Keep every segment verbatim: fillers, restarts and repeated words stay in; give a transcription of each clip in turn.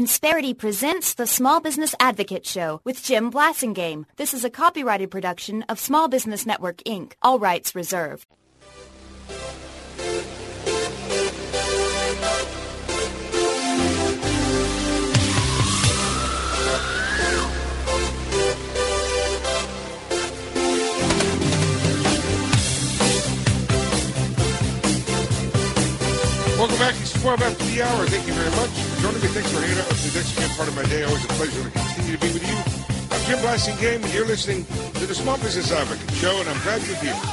Insperity presents the Small Business Advocate Show with Jim Blasingame. This is a copyrighted production of Small Business Network, Incorporated. All rights reserved. Welcome back. It's twelve after the hour. Thank you very much for joining me. Thanks for hanging out with me. That's again part of my day. Always a pleasure to continue to be with you. I'm Jim Blasingame, and you're listening to the Small Business Advocate Show, and I'm glad you're here.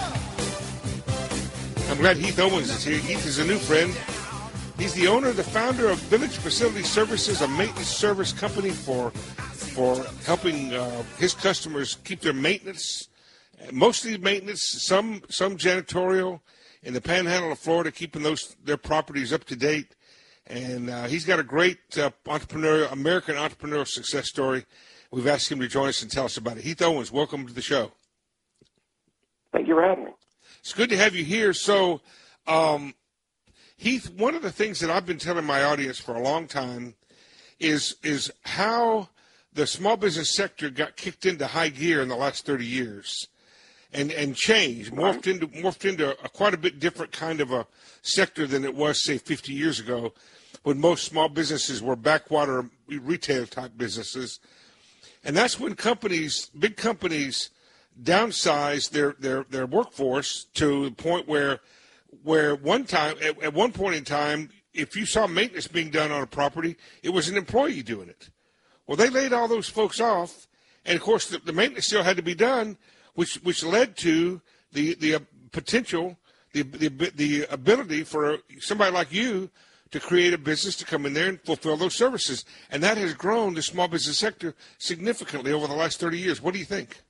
I'm glad Heath Owens is here. Heath is a new friend. He's the owner, the founder of Village Facility Services, a maintenance service company for for helping uh, his customers keep their maintenance, mostly maintenance, some some janitorial, in the Panhandle of Florida, keeping those their properties up to date. And uh, he's got a great uh, entrepreneurial, American entrepreneurial success story. We've asked him to join us and tell us about it. Heath Owens, welcome to the show. Thank you for having me. It's good to have you here. So, um, Heath, one of the things that I've been telling my audience for a long time is is how the small business sector got kicked into high gear in the last thirty years. And and changed, morphed into morphed into a quite a bit different kind of a sector than it was, say, fifty years ago, when most small businesses were backwater retail type businesses. And that's when companies, big companies, downsized their, their, their workforce to the point where where one time at, at one point in time, if you saw maintenance being done on a property, it was an employee doing it. Well, they laid all those folks off, and of course the, the maintenance still had to be done. Which which led to the the uh, potential, the, the the ability for somebody like you to create a business to come in there and fulfill those services, and that has grown the small business sector significantly over the last thirty years. What do you think?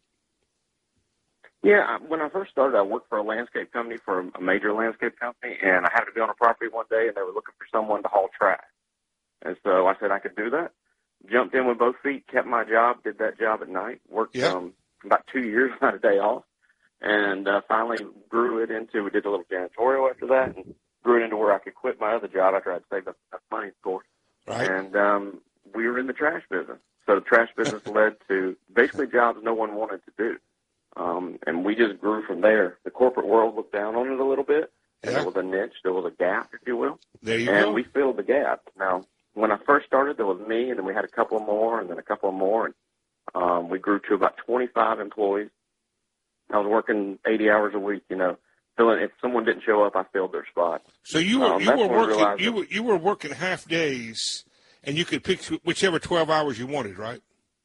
Yeah, when I first started, I worked for a landscape company, for a major landscape company, and I happened to be on a property one day, and they were looking for someone to haul trash, and so I said I could do that. Jumped in with both feet, kept my job, did that job at night, worked. Yeah. Um, about two years, not a day off, and uh, finally grew it into, we did a little janitorial after that, and grew it into where I could quit my other job after I'd saved up enough money, of course. Right. And um, we were in the trash business. So the trash business led to basically jobs no one wanted to do. Um, and we just grew from there. The corporate world looked down on it a little bit, and Yeah. there was a niche, there was a gap, if you will. There you and go. we filled the gap. Now, when I first started, there was me, and then we had a couple more, and then a couple more, and Um, we grew to about twenty-five employees. I was working eighty hours a week, you know, filling. If someone didn't show up, I filled their spot. So you were Um, you that's were when I working realized you that- were you were working half days, and you could pick whichever twelve hours you wanted, right?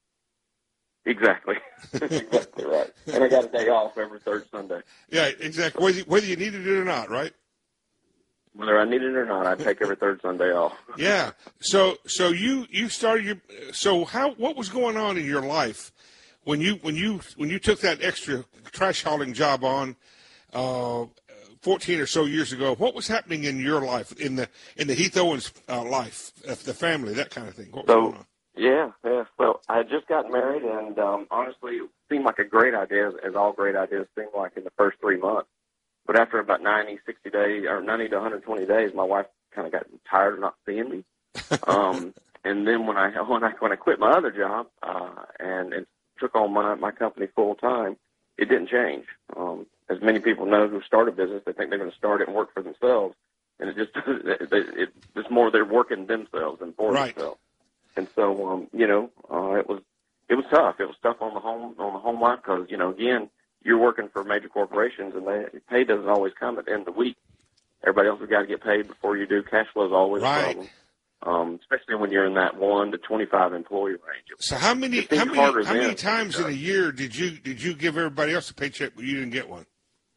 Exactly, exactly right. And I got a day off every third Sunday. Yeah, exactly. Whether whether you needed it or not, right? Whether I needed it or not, I'd take every third Sunday off. Yeah. So so you you started your so how what was going on in your life when you when you when you took that extra trash hauling job on uh, fourteen or so years ago? What was happening in your life, in the in the Heath Owens uh, life, uh, the family, that kind of thing? What was So, going on? yeah, yeah. Well, I had just gotten married, and um, honestly, it seemed like a great idea, as all great ideas seem like in the first three months. But after about ninety, sixty days, or ninety to one hundred twenty days, my wife kind of got tired of not seeing me. Um, and then when I when I when I quit my other job uh, and, and took on my my company full time, it didn't change. Um, as many people know who start a business, they think they're going to start it and work for themselves, and it just it, it, it's more they're working themselves than for Right. themselves. And so, um, you know, uh, it was it was tough. It was tough on the home on the home life because, you know, again, you're working for major corporations, and they, pay doesn't always come at the end of the week. Everybody else has got to get paid before you do. Cash flow is always Right. a problem, um, especially when you're in that one to twenty-five employee range. So how many It seems how many harder how many then. times in a year did you did you give everybody else a paycheck but you didn't get one?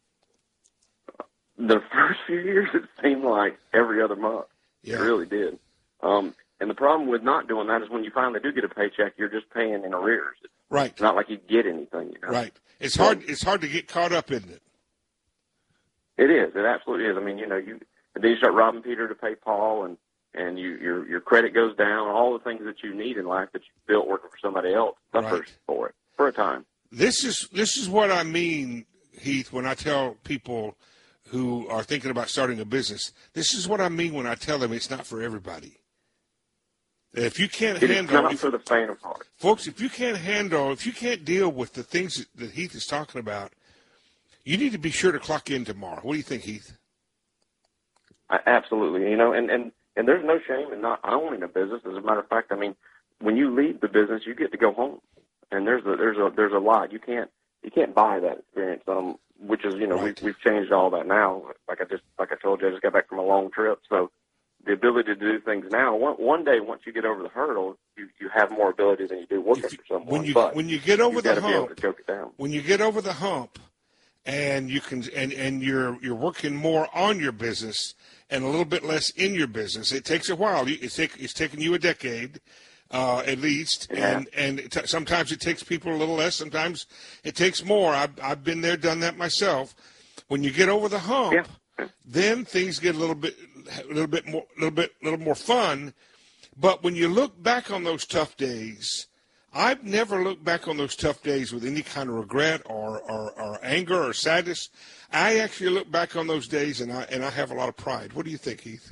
The first few years, it seemed like every other month. Yeah. It really did. Um, and the problem with not doing that is when you finally do get a paycheck, you're just paying in arrears. It's Right. not like you get anything, you know. Right. It's hard. It's hard to get caught up, isn't it? It is. It absolutely is. I mean, you know, you and then you start robbing Peter to pay Paul, and and you your your credit goes down. All the things that you need in life that you built working for somebody else suffers Right. for it for a time. This is this is what I mean, Heath, when I tell people who are thinking about starting a business. This is what I mean when I tell them it's not for everybody. If you can't It handle, is not if, for the faint of heart. folks, if you can't handle, if you can't deal with the things that, that Heath is talking about, you need to be sure to clock in tomorrow. What do you think, Heath? I, absolutely. You know, and, and, and there's no shame in not owning a business. As a matter of fact, I mean, when you leave the business, you get to go home, and there's a there's a there's a lot you can't you can't buy that experience. Um, which is you know right. we've we've changed all that now. Like I just like I told you, I just got back from a long trip, so the ability to do things now. One one day, once you get over the hurdle, you, you have more ability than you do working If you, for someone. When you but when you get over the be able hump, to choke it down. when you get over the hump, and you can and, and you're you're working more on your business and a little bit less in your business. It takes a while. It's take, it's taken you a decade. Uh, at least, yeah. and and it t- sometimes it takes people a little less. Sometimes it takes more. I've I've been there, done that myself. When you get over the hump, yeah. then things get a little bit, a little bit more, a little bit, a little more fun. But when you look back on those tough days, I've never looked back on those tough days with any kind of regret or or, or anger or sadness. I actually look back on those days and I and I have a lot of pride. What do you think, Heath?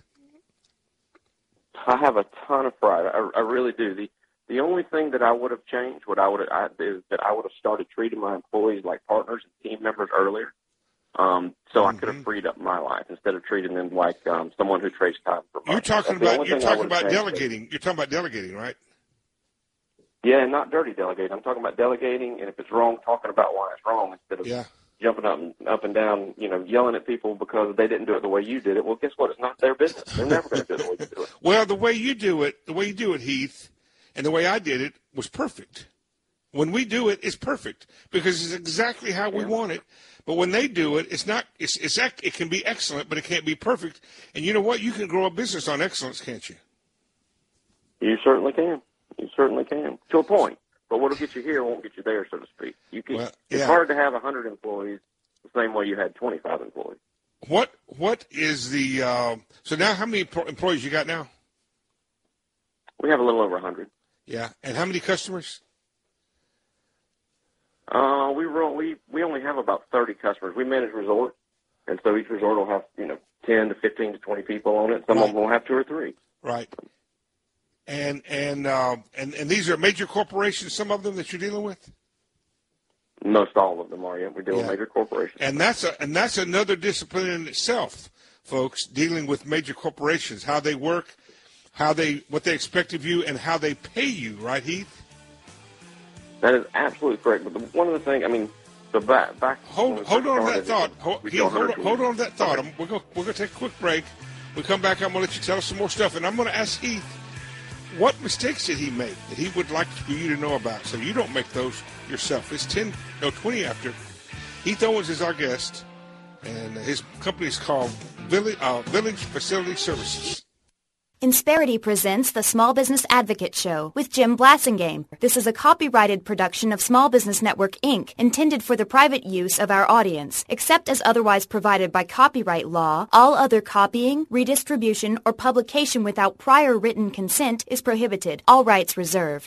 I have a ton of pride. I, I really do. The the only thing that I would have changed, what I would have, I, is that I would have started treating my employees like partners and team members earlier. Um, so mm-hmm. I could have freed up my life instead of treating them like um, someone who trades time for money. You're talking That's about you're talking about delegating. It. You're talking about delegating, right? Yeah, not dirty delegating. I'm talking about delegating, and if it's wrong, talking about why it's wrong instead of yeah. jumping up and up and down, you know, yelling at people because they didn't do it the way you did it. Well, guess what? It's not their business. They're never going to do it the way you do it. Well, the way you do it, the way you do it, Heath, and the way I did it was perfect. When we do it, it's perfect because it's exactly how we yeah. want it. But when they do it, it's not. It's it's it can be excellent, but it can't be perfect. And you know what? You can grow a business on excellence, can't you? You certainly can. You certainly can to a point. But what'll get you here won't get you there, so to speak. You can, well, yeah. It's hard to have one hundred employees the same way you had twenty-five employees. What What is the uh, so now? How many employees you got now? We have a little over one hundred. Yeah, and how many customers? Uh, we roll, we we only have about thirty customers. We manage resorts, and so each resort will have you know ten to fifteen to twenty people on it. Some right. of them will have two or three. Right. And and uh, and and these are major corporations. Some of them that you're dealing with. Most all of them are. Yeah, we deal yeah. with major corporations. And that's a and that's another discipline in itself, folks. Dealing with major corporations, how they work, how they what they expect of you, and how they pay you. Right, Heath? That is absolutely correct. But the, one of the things, I mean, the back back. Hold hold on to that thought. Hold, Heath, hold, on, hold on to that thought. Okay. I'm, we're gonna we're gonna take a quick break. We come back. I'm gonna let you tell us some more stuff, and I'm gonna ask Heath. What mistakes did he make that he would like for you to know about so you don't make those yourself? It's ten, no, twenty after. Heath Owens is our guest, and his company is called Village, uh, Village Facility Services. Insperity presents the Small Business Advocate Show with Jim Blasingame. This is a copyrighted production of Small Business Network, Incorporated, intended for the private use of our audience. Except as otherwise provided by copyright law, all other copying, redistribution, or publication without prior written consent is prohibited. All rights reserved.